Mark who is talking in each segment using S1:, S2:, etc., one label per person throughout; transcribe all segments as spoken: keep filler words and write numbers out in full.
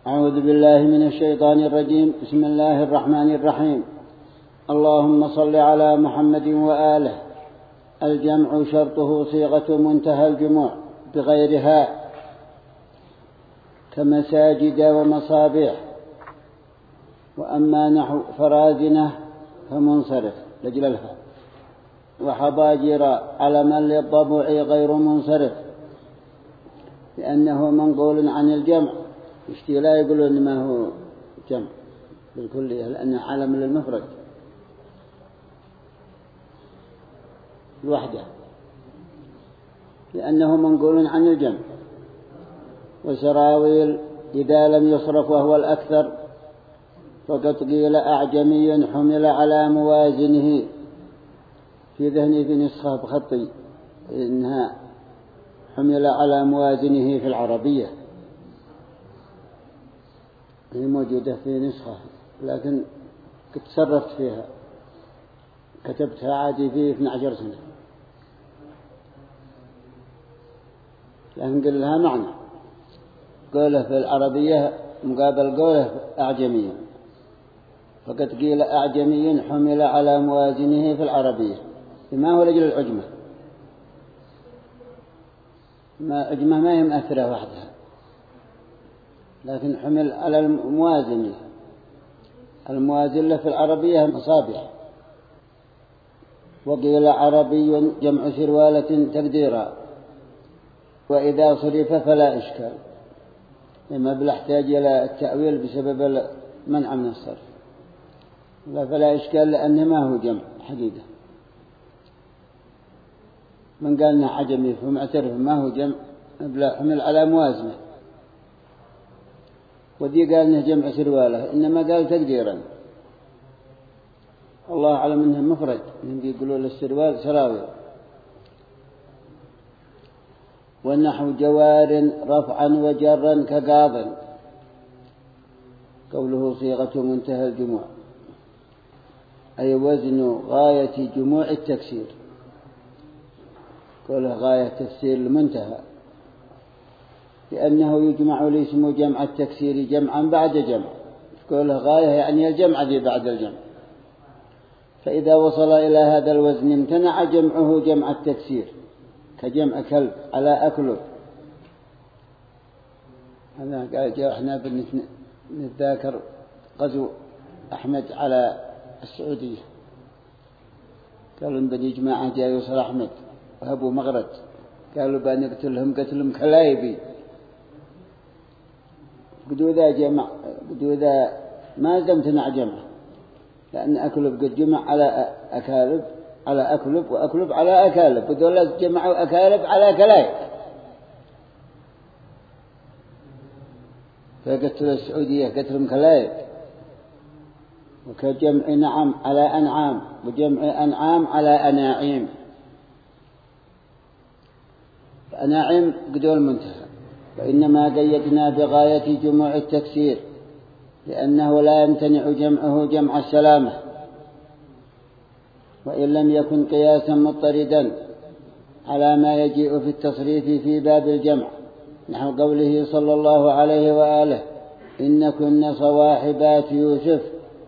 S1: أعوذ بالله من الشيطان الرجيم. بسم الله الرحمن الرحيم. اللهم صل على محمد وآله. الجمع شرطه صيغة منتهى الجموع بغيرها كمساجد ومصابيح، وأما نحو فرازنة فمنصرف لجللها، وحضاجر علما للضبع غير منصرف لأنه منقول عن الجمع. يشتي لا يقولون ما هو جمع بالكلية لأنه علم للمفرد الوحدة، لأنه منقول عن الجمع. وسراويل إذا لم يصرف وهو الأكثر فقد قيل أعجمي حمل على موازنه. في ذهني في نسخة بخطي إنها حمل على موازنه في العربية، هي موجودة في نسخة لكن كنت تصرفت فيها، كتبتها عادي في اثنتي عشرة سنة، لكن قل لها معنى قوله في العربية مقابل قوله أعجمي، فقد قيل أعجمي حمل على موازنه في العربية. ما هو لجل العجمة، ما عجمة ما هي مأثرة وحدها، لكن حمل على الموازن. الموازن في العربية مصابيح. وقيل عربي جمع سروالة تقديرا، وإذا صرف فلا إشكال، لما بلا احتاج إلى التأويل بسبب منع من الصرف، فلا إشكال لأنه ما هو جمع حقيقة. من قال إنه عجمي فمعترف ما هو جمع بلا حمل على موازنه، وذي قال إنه جمع سروالة إنما قال تقديرا. الله أعلم إنه مفرد، إنهم يقولوا للسروال سراويل. والنحو جوار رفعا وجرا كقاض، قوله صيغة منتهى الجموع أي وزن غاية جموع التكسير، قوله غاية تفسير المنتهى، لأنه يجمع الاسم جمع التكسير جمعا بعد جمع، قوله غاية يعني الجمع ذي بعد الجمع. فإذا وصل إلى هذا الوزن امتنع جمعه جمع التكسير، كجمع كلب على أكله. هذا قال جاء احنا بنتذاكر غزو أحمد على السعودية، قالوا بني جماعة جاء يوصل أحمد وأبو مغرد، قالوا بنقتلهم قتلهم كلايبي. قدوا ذا جمع قدوا ذا ما زمتنا جمع، لأن أكلب قد جمع على أكالب على أكلب وأكلب على أكالب، قدوا جمعوا أكالب على كلايب، فقتلوا السعودية قتلهم كلايب. وكجمع نعم على أنعام، وجمع أنعام على أناعيم. أناعيم قدوا المنتهى. وإنما قيدنا بغاية جموع التكسير لأنه لا يمتنع جمعه جمع السلامة، وإن لم يكن قياسا مضطردا على ما يجيء في التصريف في باب الجمع، نحو قوله صلى الله عليه وآله إن كن صواحبات يوسف.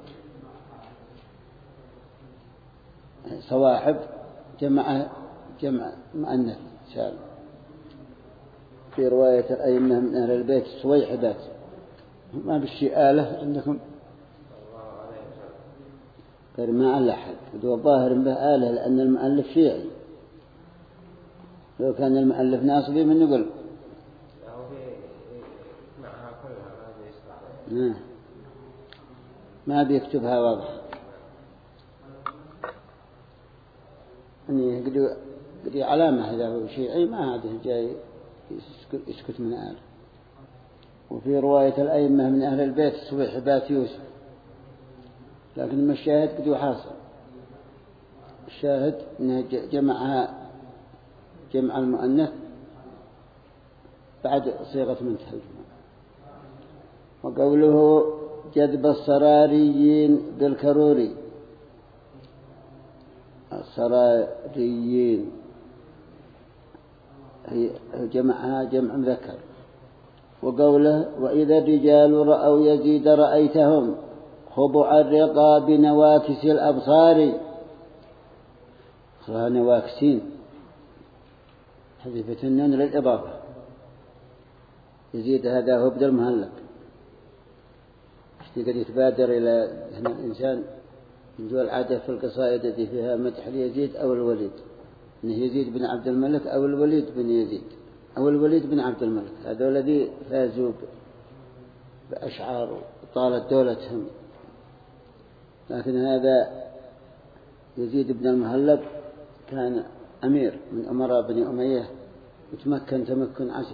S1: صواحب جمع جمع مؤنث سالم. في رواية الأئمة من أهل البيت صويحبات، ما بالشيء آلة عندكم غير ما على أحد، ودو الظاهر به آلة لأن المؤلف شيعي، لو كان المؤلف ناصبي من نقول ما ما بيكتبها واضح، يعني قدوا قدوا علامة إذا هو شيعي ما هذا جاي يسكت من آله. وفي رواية الأئمة من أهل البيت صويحبات يوسف، لكن الشاهد قدوا حاصل، الشاهد أنه جمعها جمع المؤنث بعد صيغة منتهى الجموع. وقوله جذب الصراريين بالكروري، الصراريين هي جمعها جمع مذكر، وقوله وإذا الرجال رأوا يزيد رأيتهم خضع الرقاب نواكس الأبصار، خلاها نواكسين حذفت النون للإضافة. يزيد هذا هو بدل مهلب، قد يتبادر إلى الإنسان من دول العادة في القصائد التي فيها مدح ليزيد أو الوليد، إنه يزيد بن عبد الملك أو الوليد بن يزيد أو الوليد بن عبد الملك، هذول الذي فازوا بأشعار طالت دولتهم. لكن هذا يزيد بن المهلب كان أمير من أمراء بني أمية، وتمكن تمكن عسر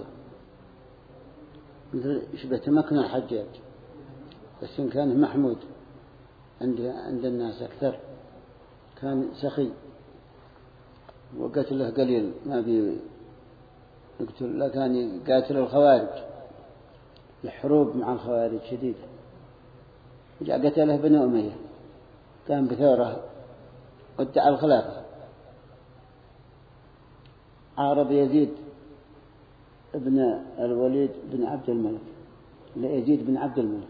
S1: مثل يشبه تمكن الحجاج، بس إن كان محمود عند عند الناس أكثر، كان سخي وقتله قليل ما بي يقتل، لا كان يقاتل الخوارج، الحروب مع الخوارج شديدة. جاء قتله بني أمية، كان بثورة وادعى الخلافة، عارض يزيد ابن الوليد بن عبد الملك ليزيد بن عبد الملك.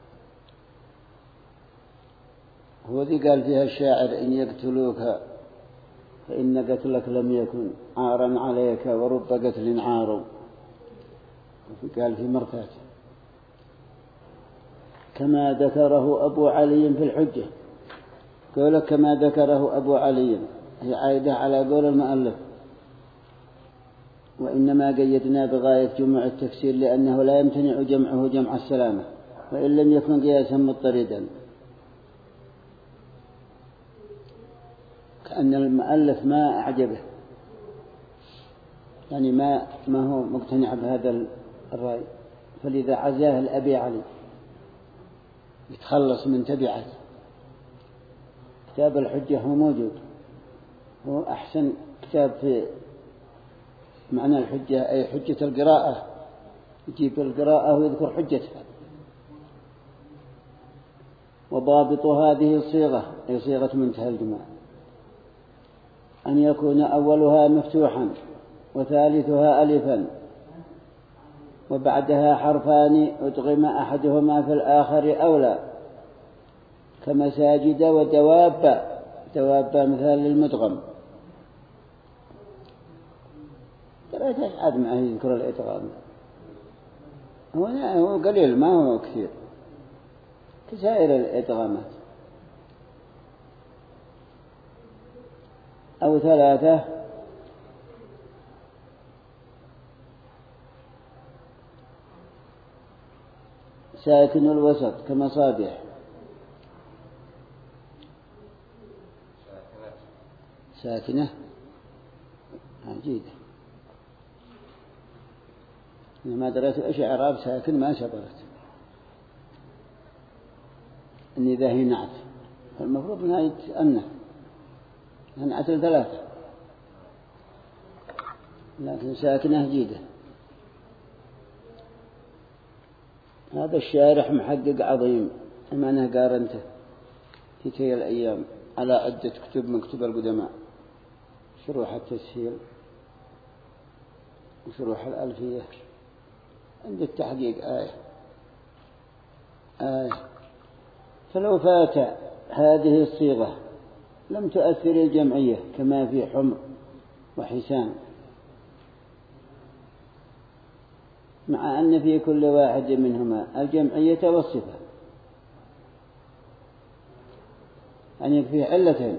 S1: هو ذي قال فيها الشاعر إن يقتلوك فإن قتلك لم يكن عارا عليك ورب قتل عار. قال في مرثاة كما ذكره أبو علي في الحجة، قولك كما ذكره أبو علي هي عائدة على قول المؤلف، وإنما قيدنا بغاية جمع التفسير لأنه لا يمتنع جمعه جمع السلامة وإن لم يكن قياسا مضطردا، كأن المؤلف ما أعجبه، يعني ما ما هو مقتنع بهذا الرأي، فلذا عزاه الأبي علي يتخلص من تبعه. كتاب الحجة هو موجود، هو أحسن كتاب في معنى الحجة، أي حجة القراءة، يجيب القراءة ويذكر حجتها. وضابط هذه الصيغة أي صيغة منتهى الجموع أن يكون أولها مفتوحا وثالثها ألفا وبعدها حرفان أدغم أحدهما في الآخر أولى، كمساجد ودواب، دواب مثال للمدغم. ترى عاد معه يذكر الإدغام، هو هو قليل ما هو كثير كسائر الإدغامات. أو ثلاثة ساكن الوسط كمصابيح، ساكنة عجيبة، ما دريت إيش إعراب ساكن ما سبرت، إن إذا هي نعت فالمفروض أنها يتأنف، نعت الثلاثة، لكن ساكنة جيدة. هذا الشارح محقق عظيم، أما أنا قارنته في تلك الأيام على عدة كتب من كتب القدماء، شروح التسهيل وشروح الألفية، عند التحقيق آية آية. فلو فات هذه الصيغة لم تؤثر الجمعية كما في حمر وحسان، مع أن في كل واحد منهما الجمعية والصفة، يعني في علتين.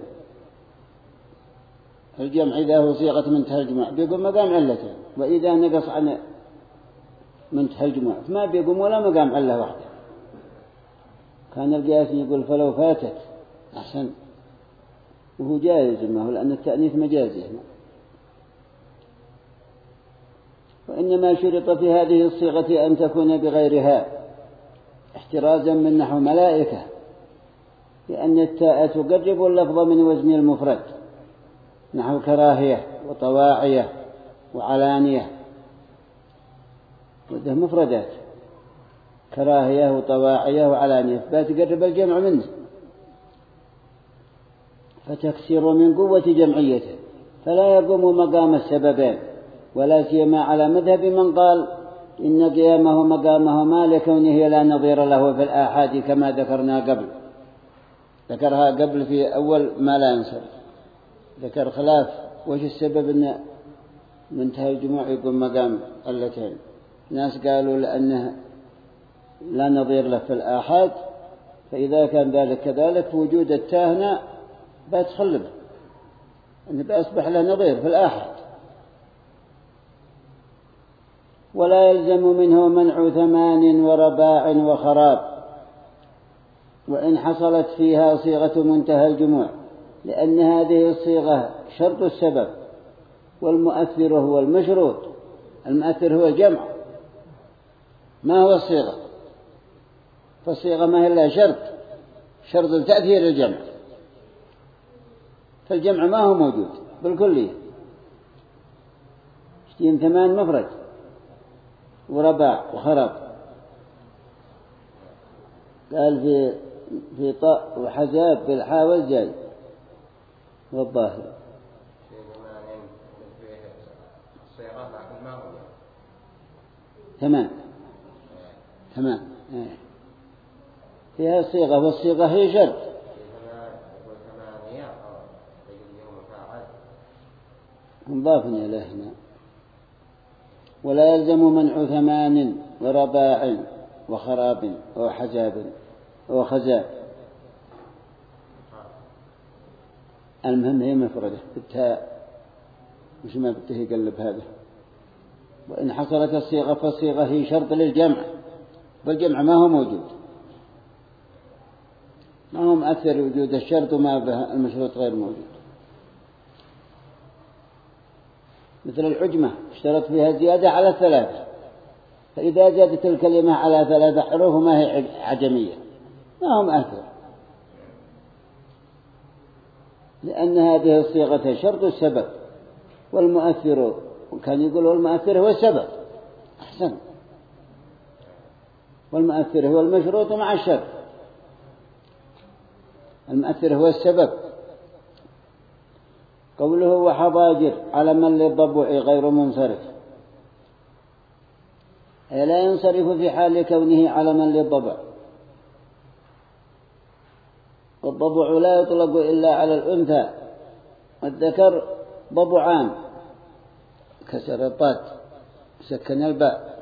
S1: الجمع إذا هو صيغة منتهى الجمع بيقوم مقام علتين، وإذا نقص عن منتهى الجمع فما بيقوم ولا مقام علة واحدة. كان القياس يقول فلو فاتت أحسن، وهو جائز ما هو لأن التأنيث مجازي هنا. وإنما شرط في هذه الصيغة أن تكون بغيرها احترازا من نحو ملائكة، لأن التاء تقرب اللفظ من وزن المفرد، نحو كراهية وطواعية وعلانية، وده مفردات كراهية وطواعية وعلانية، فتقرب الجمع منه، فتكسر من قوة جمعيته، فلا يقوم مقام السببين، ولا سيما على مذهب من قال إن قيامه مقامهما لكونه لا نظير له في الآحاد كما ذكرنا قبل، ذكرها قبل في أول ما لا ينصرف، ذكر خلاف وش السبب أن منتهى الجموع يقول مقام اللتين. ناس قالوا لأنه لا نظير له في الآحاد، فإذا كان ذلك كذلك وجود التاهنة بيتخلب أنه بأصبح له نظير في الآحاد. ولا يلزم منه منع ثمان ورباع وخراب وإن حصلت فيها صيغة منتهى الجموع، لأن هذه الصيغة شرط السبب، والمؤثر هو المشروط. المؤثر هو الجمع، ما هو الصيغة، فالصيغة ما هي إلا شرط شرط التأثير الجمع، فالجمع ما هو موجود بالكلية. اشتين ثمان مفرد ورباع وخراب، قال في في طاء وحزاب بالحاء والزاي والظاهر. تمام تمام فيها صيغة، والصيغة هي شرط. مضاف إليه هنا. ولا يلزم منع ثمان ورباع وخراب وحزاب وخزاب. المهم هي مفردة بالتاء، مش ما بده يقلب هذا. وإن حصلت الصيغة فالصيغة هي شرط للجمع، والجمع ما هو موجود، ما هو مؤثر وجود الشرط وما به المشروط غير موجود. مثل العجمة اشترط فيها زيادة على الثلاثة، فإذا زادت الكلمة على ثلاثة حروف ما هي عجمية، ما هو مؤثر، لأن هذه الصيغة شرط السبب، والمؤثر وكان يقول والمؤثر هو السبب أحسن، والمؤثر هو المشروط مع الشرط. المؤثر هو السبب. قوله وحضاجر علما للضبع غير منصرف، أي لا ينصرف في حال كونه علما للضبع. والضبع لا يطلق إلا على الأنثى، والذكر ضبعان، كسر الطاء سكن الباء.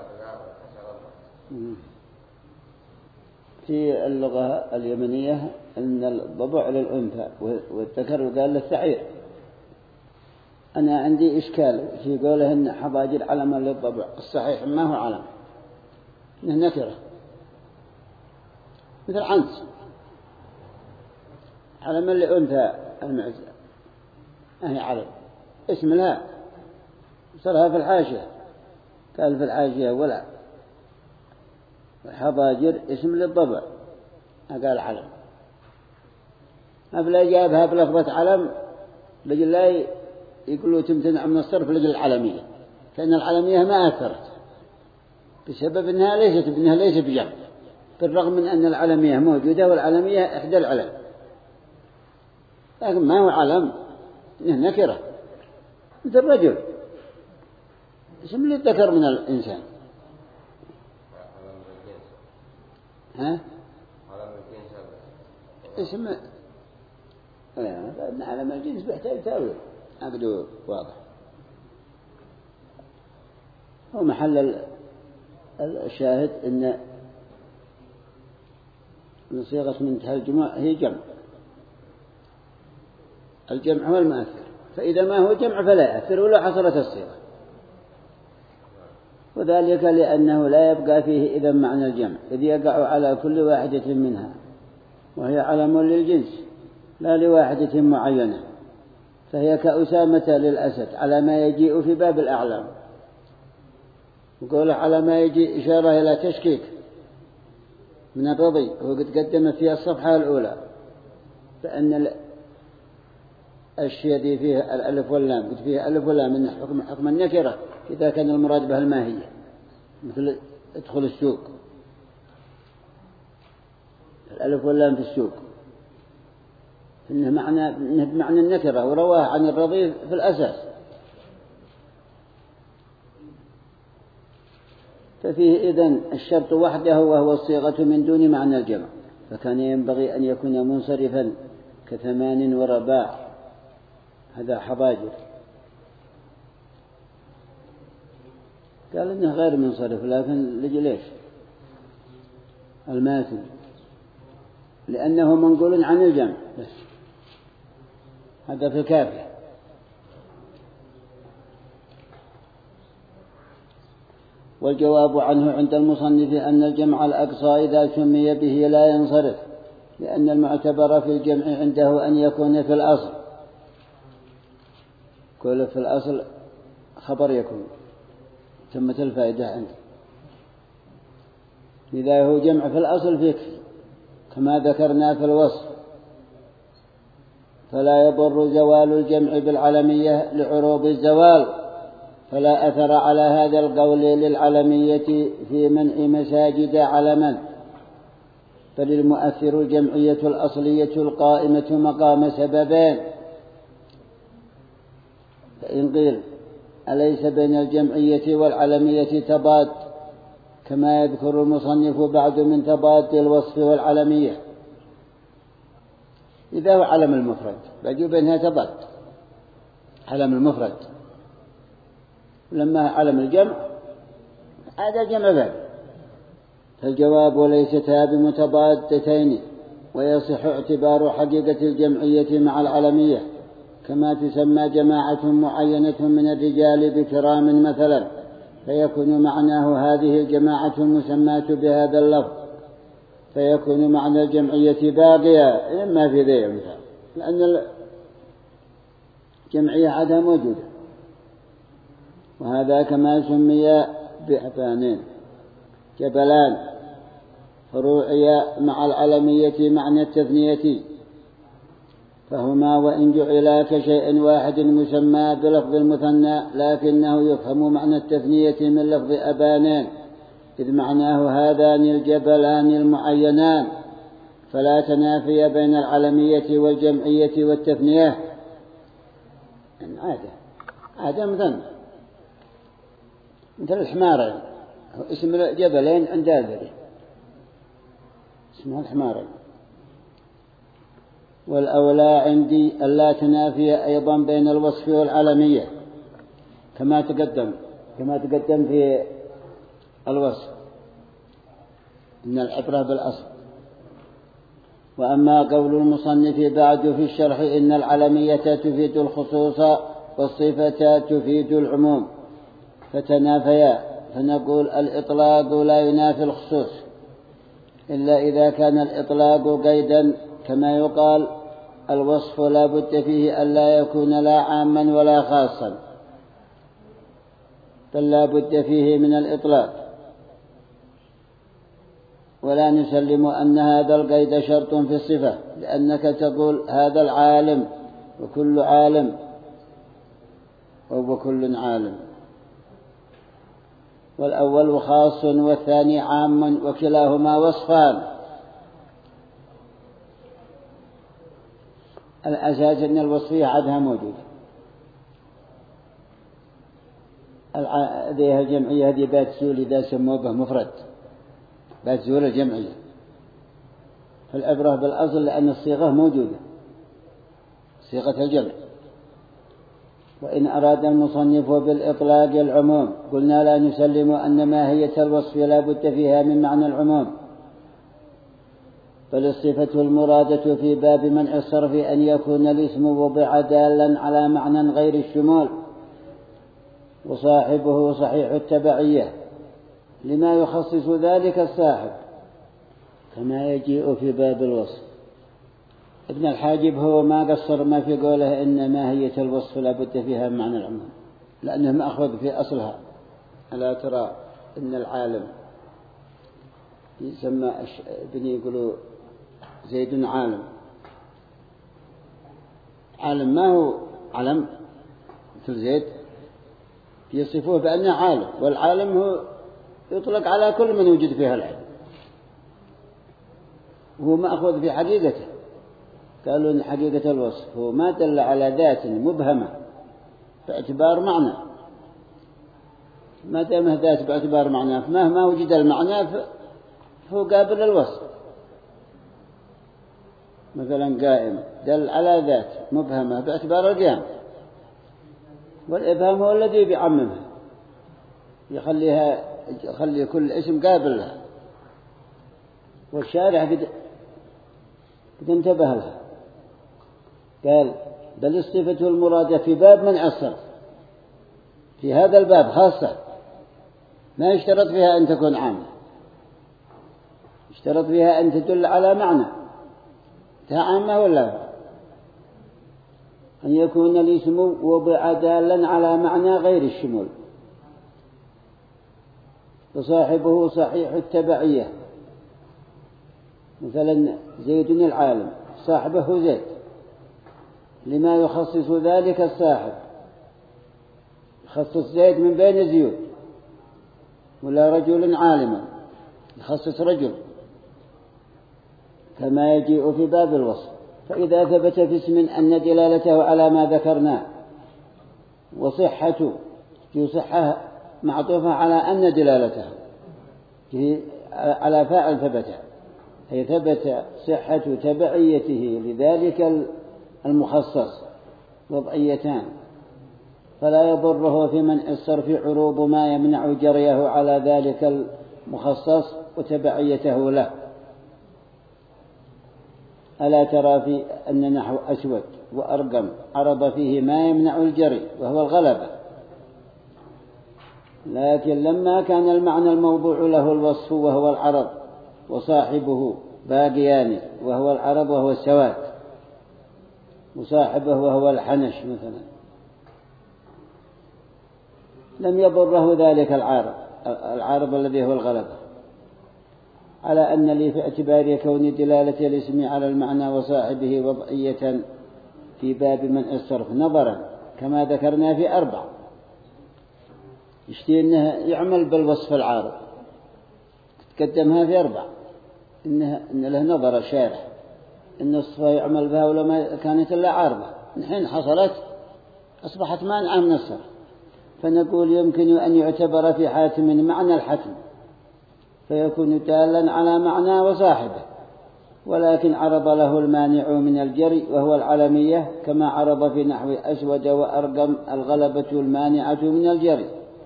S1: في اللغة اليمنية أن الضبع للأنثى والذكر قال للسعير. أنا عندي إشكال في قوله إن حضاجر علما للضبع، الصحيح ما هو علم، إنه نكرة مثل عنس، علما لأنثى المعزة ما هي علم، اسم لها صرها في الحاشية، قال في الحاشية ولا الحضاجر اسم للضبع قال علم. أفلا جابها بلفظة علم لجل لا يقولوا تمتنع من الصرف لجل العلمية، فإن العلمية ما أثرت بسبب أنها ليست بأنها ليست بجمع، بالرغم من أن العلمية موجودة، والعلمية إحدى العلم، لكن ما هو علم، إنه نكرة مثل الرجل اسم للذكر من الإنسان. ها؟ اسم فإن علم الجنس بيحتاج تأويل، أبدو واضح. هو محل الشاهد إن صيغة منتهى الجموع هي جمع، الجمع هو المؤثر، فإذا ما هو جمع فلا يأثر ولو حصلت الصيغة، وذلك لأنه لا يبقى فيه إذا معنى الجمع، إذ يقع على كل واحدة منها، وهي علم للجنس لا لواحدة معينة، فهي كأسامة للأسد على ما يجيء في باب الأعلام. وقوله على ما يجي إشارة إلى تشكيك من الرضي، وقد قدمت فيها الصفحة الأولى فأن الشيء دي فيه الألف واللام، قد فيه ألف واللام من حكم حكم النكرة إذا كان المراد بها الماهية، مثل ادخل السوق، الألف واللام في السوق إنه معنى إنه بمعنى النكرة، ورواه عن الرضي في الأساس. ففيه إذن الشرط وحده وهو الصيغة من دون معنى الجمع، فكان ينبغي أن يكون منصرفا كثمان ورباع، هذا حضاجر. قال إنه غير منصرف، لكن ليش الماثل؟ لأنه منقول عن الجمع بس، هذا في الكافية. والجواب عنه عند المصنف أن الجمع الأقصى إذا سمي به لا ينصرف، لأن المعتبر في الجمع عنده أن يكون في الأصل، كل في الأصل خبر يكون تمت الفائدة عنده، إذا هو جمع في الأصل فيكفي كما ذكرنا في الوصف. فلا يضر زوال الجمع بالعلمية لعروض الزوال، فلا أثر على هذا القول للعلمية في منع مساجد علما، بل المؤثر الجمعية الأصلية القائمة مقام سببين. فإن قيل أليس بين الجمعية والعلمية تضاد كما يذكر المصنف بعد من تضاد الوصف والعلمية؟ إذا هو علم المفرد بجو بينها تضاد، علم المفرد لما علم الجمع هذا جمع باب. فالجواب ليستا بمتضادتين، ويصح اعتبار حقيقة الجمعية مع العلمية، كما تسمى جماعة معينة من الرجال بكرام مثلا، فيكون معناه هذه الجماعة المسماة بهذا اللفظ، فيكون معنى الجمعية باقية إما في ذي مثال، لأن الجمعية عادها موجودة. وهذا كما سمي بأبانين جبلان فروعي مع العلمية معنى التثنية، فهما وإن جعلا كشيء واحد مسمى بلفظ المثنى، لكنه يفهم معنى التثنية من لفظ أبانين، إذ معناه هذان الجبلان المعينان، فلا تنافي بين العلمية والجمعية والتثنية. عادة عادة مثنى مثل الحمارين، اسم الجبلين عند أبري اسمه الحمارين. والأولى عندي ألا تنافي أيضا بين الوصف والعلمية كما تقدم كما تقدم في الوصف، إن العبرة بالأصل. وأما قول المصنف بعد في الشرح إن العلمية تفيد الخصوص والصفة تفيد العموم فتنافيا، فنقول الإطلاق لا ينافي الخصوص إلا إذا كان الإطلاق قيدا، كما يقال الوصف لا بد فيه ألا يكون لا عاما ولا خاصا، بل لا بد فيه من الإطلاق. ولا نسلم أن هذا القيد شرط في الصفة، لأنك تقول هذا العالم وكل عالم وكل عالم، والأول خاص والثاني عام، وكلاهما وصفان. الأساس أن الوصفية عادها موجودة، هذه الجمعية هذه بات زول إذا سموه به مفرد بات زول الجمعية، فالعبرة بالأصل لأن الصيغة موجودة صيغة الجمع. وإن أراد المصنف بالإطلاق العموم قلنا لا نسلم أن ماهية الوصف لا بد فيها من معنى العموم، بل الصفة المرادة في باب منع الصرف أن يكون الاسم وضع دالا على معنى غير الشمول، وصاحبه صحيح التبعية لما يخصص ذلك الصاحب، كما يجيء في باب الوصف. ابن الحاجب هو ما قصر ما في قوله إن ماهية الوصف لا بد فيها من معنى العموم، لأنه مأخذ في أصلها. ألا ترى إن العالم يسمى ابني يقولوا زيد عالم، عالم ما هو علم مثل زيد، يصفوه بأنه عالم، والعالم هو يطلق على كل من يوجد فيها العلم، هو مأخذ في حقيقته. قالوا إن حقيقة الوصف هو ما دل على ذات مبهمة باعتبار معنى، ما دامه ذات باعتبار معناه، مهما وجد المعنى فهو قابل للوصف. مثلا قائم دل على ذات مبهمة باعتبار القيام، والإبهام هو الذي بيعممها يخليها يخلي كل اسم قابل لها، والشارع قد قد انتبه لها. قال بل الصفة المرادة في باب منع الصرف، في هذا الباب خاصة، ما يشترط فيها أن تكون عامة، يشترط فيها أن تدل على معنى عامة ولا أن يكون الاسم وضع دالا على معنى غير الشمول. وصاحبه صحيح التبعية، مثلا زيد العالم، صاحبه زيد لما يخصص ذلك الصاحب، يخصص زيد من بين زيود، ولا رجل عالما يخصص رجل، كما يجيء في باب الوصف. فإذا ثبت في اسم أن دلالته على ما ذكرناه وصحته صحة معطوفة على أن دلالته على فاعل ثبت، أي ثبت صحة تبعيته لذلك المخصص وضعيتان، فلا يضره في منع الصرف عروض ما يمنع جريه على ذلك المخصص وتبعيته له. ألا ترى في أن نحو أسود وأرقم عرض فيه ما يمنع الجري وهو الغلبة، لكن لما كان المعنى الموضوع له الوصف وهو العرض، وصاحبه باقيان وهو العرض وهو السواد، وصاحبه وهو الحنش مثلا، لم يضره ذلك العارض العارض الذي هو الغلبة، على أن لي في اعتبار كون دلالة الاسم على المعنى وصاحبه وضعية في باب منع الصرف نظرا كما ذكرنا في أربع. يشتي أنه يعمل بالوصف العارض، تقدمها في أربع، إنه إن له نظر شارح إن الصفة يعمل بها ولما كانت إلا عارضة، الحين حصلت أصبحت مانعة من الصرف، فنقول يمكن أن يعتبر في حاتم معنى الحتم فيكون دالا على معنى وصاحبه، ولكن عرض له المانع من الجري وهو العلمية، كما عرض في نحو أسود وأرقم الغلبة المانعة من الجري.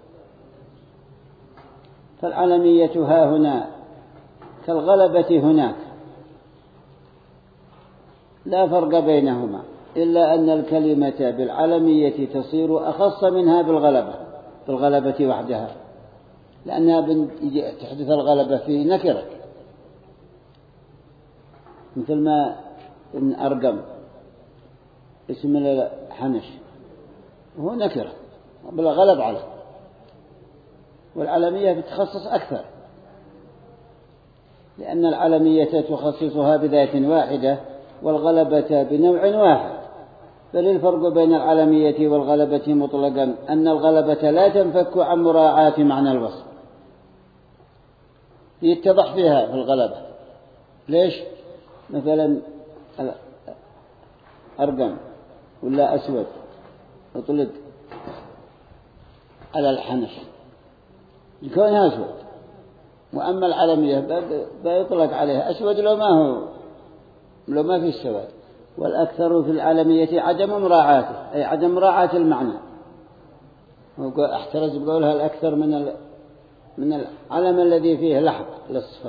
S1: فالعلمية ها هنا كالغلبة هناك، لا فرق بينهما، إلا أن الكلمة بالعلمية تصير أخص منها بالغلبة بالغلبة وحدها، لأنها تحدث الغلبة في نكرة، مثل ما إن أرقم اسم الحنش وهو نكرة بالغلب عليه، والعلمية بتخصص أكثر، لأن العلمية تخصصها بذات واحدة والغلبة بنوع واحد. بل الفرق بين العلمية والغلبة مطلقا أن الغلبة لا تنفك عن مراعاة معنى الوصف، يتضح فيها في الغلبة. ليش؟ مثلا أرقم ولا أسود يطلق على الحنش يكونها أسود، وأما العلمية بيطلق عليها أسود لو ما هو لو ما في السواد. والأكثر في العلمية عدم مراعاته، أي عدم مراعاة المعنى، احترز بقولها الأكثر من من العلم الذي فيه لحظ للصفة،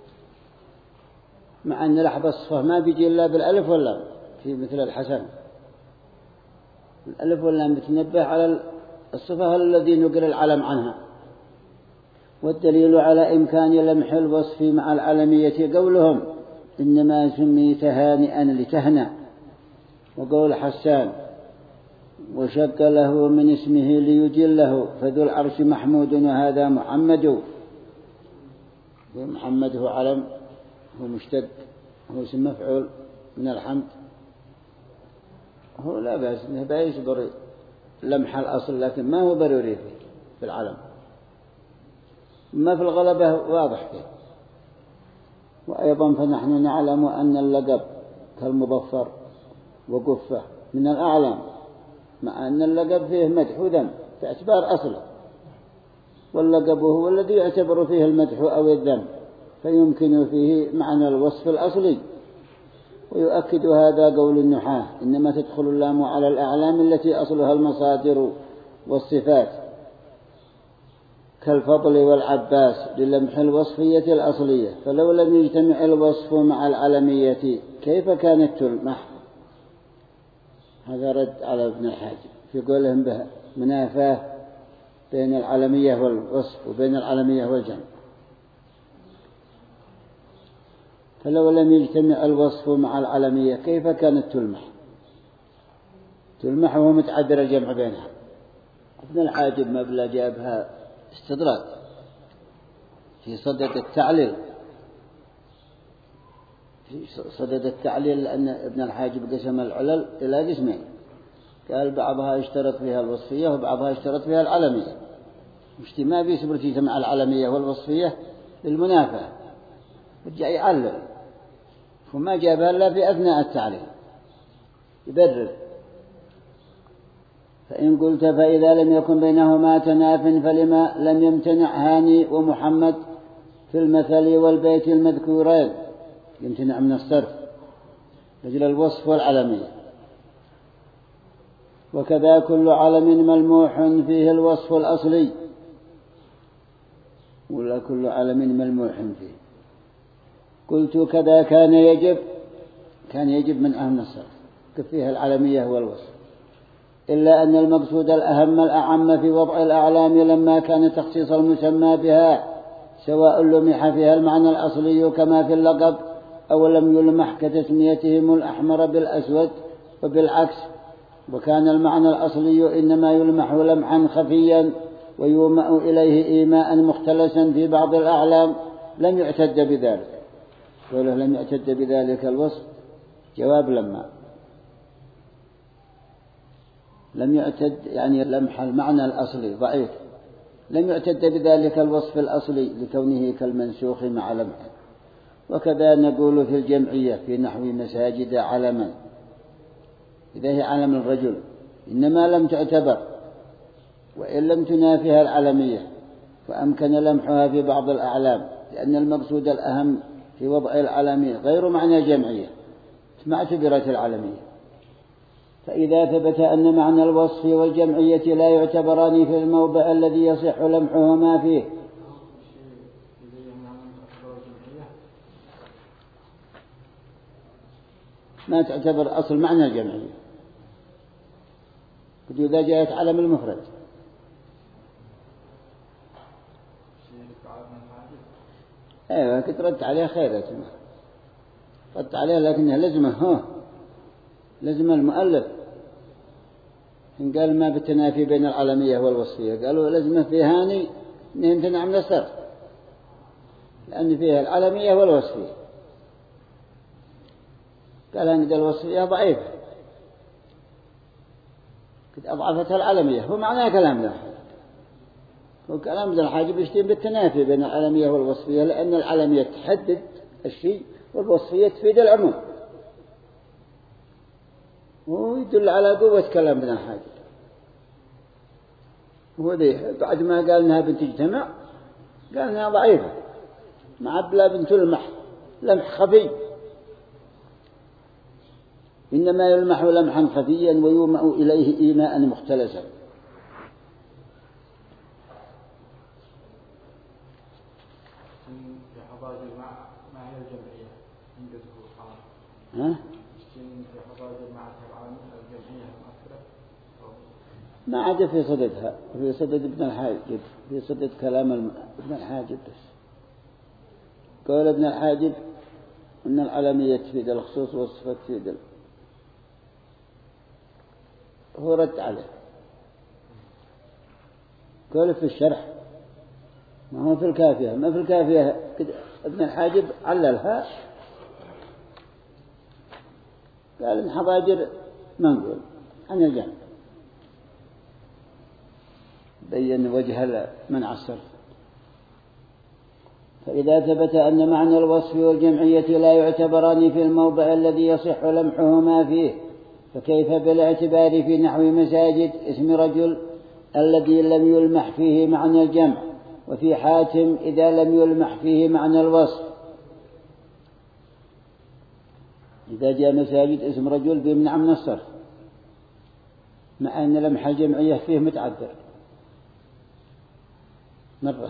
S1: مع أن لحظ الصفة ما بيجي إلا بالألف واللام، في مثل الحسن الألف واللام بتنبه على الصفة الذي نقل العلم عنها. والدليل على إمكان لمح الوصف مع العلمية قولهم إنما سميت هانئا لتهنى، وقول حسان وشك له من اسمه ليجله، فذو العرش محمود وهذا محمد. محمد هو علم، هو مشتق، هو اسم مفعول من الحمد، هو لا بأس إنه بيصبر لمح الأصل، لكن ما هو ضروري في العلم، ما في الغلبة واضح فيه. وأيضا فنحن نعلم أن اللقب كالمظفر وقفة من الأعلام، مع أن اللقب فيه مدح وذم باعتبار أصله، واللقب هو الذي يعتبر فيه المدح أو الذم، فيمكن فيه معنى الوصف الأصلي. ويؤكد هذا قول النحاة: إنما تدخل اللام على الأعلام التي أصلها المصادر والصفات كالفضل والعباس للمح الوصفية الأصلية، فلو لم يجتمع الوصف مع العلمية كيف كانت تلمح؟ هذا رد على ابن الحاجب في قولهم به منافاة بين العلمية والوصف وبين العلمية والجمع. فلو لم يجتمع الوصف مع العلمية كيف كانت تلمح؟ تلمح وهو متعذر الجمع بينها. ابن الحاجب مبلغ جابها استدراك في صدد التعليل في صدد التعليل لأن ابن الحاجب قسم العلل إلى قسمين، قال بعضها اشترط فيها الوصفية وبعضها اشترط فيها العلمية، مش ما بيسبر تجمع العلمية والوصفية للمنافاة، رجع يعلل وما جابها إلا في أثناء التعليل يبرر. فإن قلت فإذا لم يكن بينهما تناف فلما لم يمتنع هاني ومحمد في المثل والبيت المذكورين؟ يمتنع من الصرف رجل الوصف والعلمية. وكذا كل علم ملموح فيه الوصف الأصلي، ولا كل علم ملموح فيه. قلت كذا كان يجب كان يجب من أهم الصرف كفيها العلمية والوصف، إلا أن المقصود الأهم الأعم في وضع الأعلام لما كان تخصيص المسمى بها سواء لمح فيها المعنى الأصلي كما في اللقب أو لم يلمح كتسميتهم الأحمر بالأسود وبالعكس، وكان المعنى الأصلي إنما يلمح لمحا خفيا ويومأ إليه إيماء مختلسا في بعض الأعلام لم يعتد بذلك. قوله لم يعتد بذلك الوصف جواب لما لم يعتد يعني لمح المعنى الأصلي ضعيف، لم يعتد بذلك الوصف الأصلي لكونه كالمنسوخ مع لمحه. وكذا نقول في الجمعية في نحو مساجد علما، إذا هي علم الرجل إنما لم تعتبر وإن لم تنافها العلمية فأمكن لمحها في بعض الأعلام، لأن المقصود الأهم في وضع العلمية غير معنى الجمعية ما اعتبرت العلمية. فإذا ثبت أن معنى الوصف والجمعية لا يعتبران في الموضع الذي يصح لمحهما فيه ما تعتبر أصل معنى الجمعية. قد إذا جاءت علم المفرد ايوه كنت رد عليها خير رد عليها لكنها لزمه هو لزم المؤلف إن قال ما بالتنافي بين العلمية والوصفية، قالوا لزمه في هاني نمتنع من الصرف لأن فيها العلمية والوصفية، قال أن الوصفية ضعيفة قد أضعفتها العلمية، هو معناه كلام ذا وكلام ذا الحاجب يشتين بالتنافي بين العلمية والوصفية، لأن العلمية تحدد الشيء والوصفية تفيد العموم، ويدل على قوة كلام ابن الحاجب. وذي بعد ما قال إنها بنت تجتمع قال إنها ضعيفة مع بلا بنت المح لمح خفي، إنما يلمح لمحا خفيا ويومأ إليه إيماء مختلسا. ها؟ ما عاد في صددها في صدد ابن الحاجب في صدد كلام ابن الحاجب بس. قال ابن الحاجب أن العلمية تفيد الخصوص والصفة تفيد ال... هو رد عليه قال في الشرح ما هو في الكافية ما في الكافية ابن الحاجب عللها قال إن حضاجر منقول عن الجنة بين وجه منع الصرف. فإذا ثبت أن معنى الوصف والجمعية لا يعتبران في الموضع الذي يصح لمحهما فيه فكيف بالاعتبار في نحو مساجد اسم رجل الذي لم يلمح فيه معنى الجمع وفي حاتم إذا لم يلمح فيه معنى الوصف. إذا جاء مساجد اسم رجل بيمنع من الصرف مع أن لمح الجمعية فيه متعذر مرة.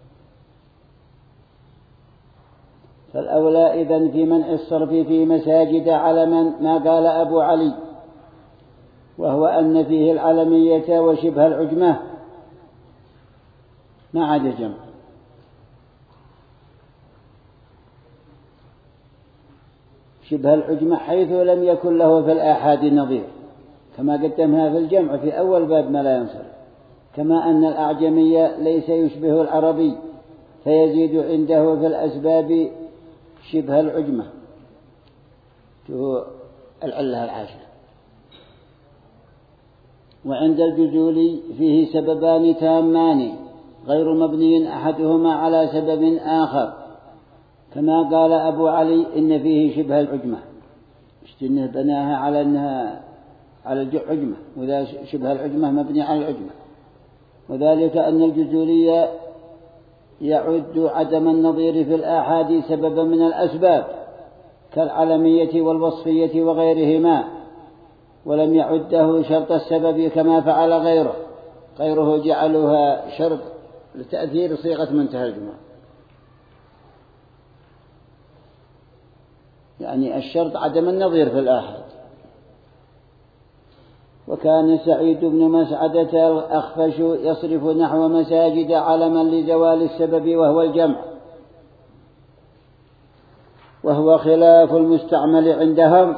S1: فالأولى إذن في منع الصرف في مساجد علما ما قال أبو علي، وهو أن فيه العلمية وشبه العجمة ما عاد جمع. شبه العجمة حيث لم يكن له في الآحاد نظير، كما قدمها في الجمع في أول باب ما لا ينصرف. كما أن الأعجمية ليس يشبه العربي فيزيد عنده في الأسباب شبه العجمة، هو العلة العاشرة. وعند الجزول فيه سببان تامان غير مبني أحدهما على سبب آخر، كما قال أبو علي إن فيه شبه العجمة، اشتنه بناها على أنها على العجمة، وذا شبه العجمة مبني على العجمة. وذلك أن الجزولية يعد عدم النظير في الآحاد سببا من الأسباب كالعلمية والوصفية وغيرهما، ولم يعده شرط السبب كما فعل غيره. غيره جعلوها شرط لتأثير صيغة منتهى الجمع، يعني الشرط عدم النظير في الآحاد. وكان سعيد بن مسعدة الأخفش يصرف نحو مساجد علما لزوال السبب وهو الجمع، وهو خلاف المستعمل عندهم،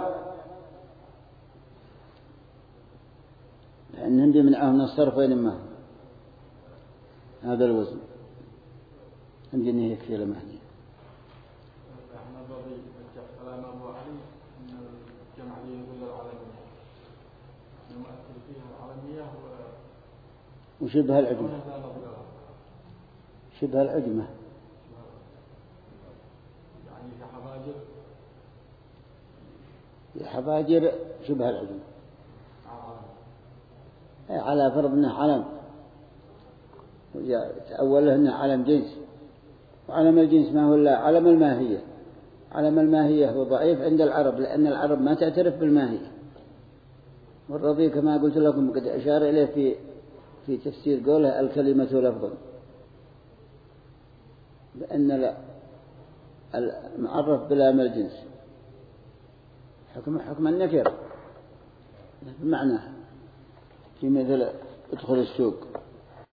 S1: لأنهم بمنعهم الصرف وإنما هذا الوزن عندنا يكفي لمهدي. وشبه العجمة، شبه العجمة
S2: يعني كحباجر،
S1: حباجر شبه العجمة على فرض أنه علم، تأوله أنه علم جنس، وعلم الجنس ما هو إلا علم الماهية. علم الماهية هو ضعيف عند العرب لأن العرب ما تعترف بالماهية. والرضي كما قلت لكم قد أشار إليه في في تفسير قوله الكلمة لفظ، بأن المعرف بلام الجنس حكم حكم النكر بمعنى في مثل ادخل السوق